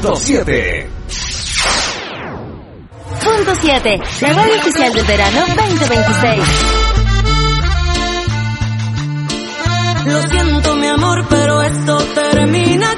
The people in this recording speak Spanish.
Punto 7. Punto 7, la radio oficial del verano 2026. Lo siento, mi amor, pero esto termina